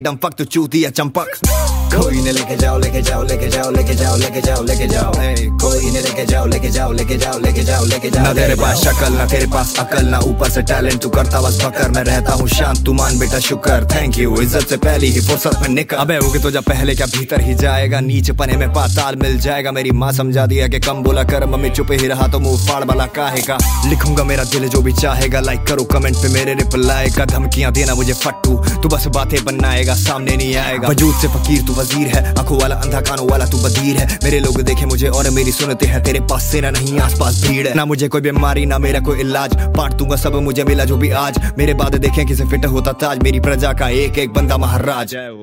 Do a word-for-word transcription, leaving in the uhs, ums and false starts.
डंपक तो चूती या चंपक। कोई ने लेके जाओ लेके जाओ लेके जाओ लेके जाओ लेके जाओ लेके जाओ कोई ने लेके जाओ लेके जाओ लेके जाओ लेके जाओ लेके जाओ। ना तेरे पास शक्ल ना तेरे पास अकल ना ऊपर से टैलेंट, तू करता बस बकर। मैं रहता हूँ शांत, तू मान बेटा शुक्र। थैंक यू इज्जत से पहली ही फुर्सत में निकल। अबे होगे तो जब पहले क्या भीतर ही जाएगा, नीचे पने में पाताल मिल जाएगा। मेरी माँ समझा दिया कि कम बोला कर, मम्मी चुप ही रहा तो मुंह फाड़ वाला काहे का। लिखूंगा मेरा दिल जो भी चाहेगा, लाइक करो कमेंट पे मेरे रिप्लाई का। धमकियां देना मुझे फट्टू, तू बस बातें बनाएगा सामने नहीं आएगा। वजूद से फकीर तू वजीर है, आंखों वाला अंधा कानों वाला तू बदीर है। मेरे लोग देखे मुझे और मेरी सुनते हैं, तेरे पास सेना नहीं आसपास भीड़ है। ना मुझे कोई बीमारी ना मेरा कोई इलाज, बांट दूंगा सब मुझे मिला जो भी आज। मेरे बाद देखें किसे फिट होता ताज, मेरी प्रजा का एक एक बंदा महाराज है।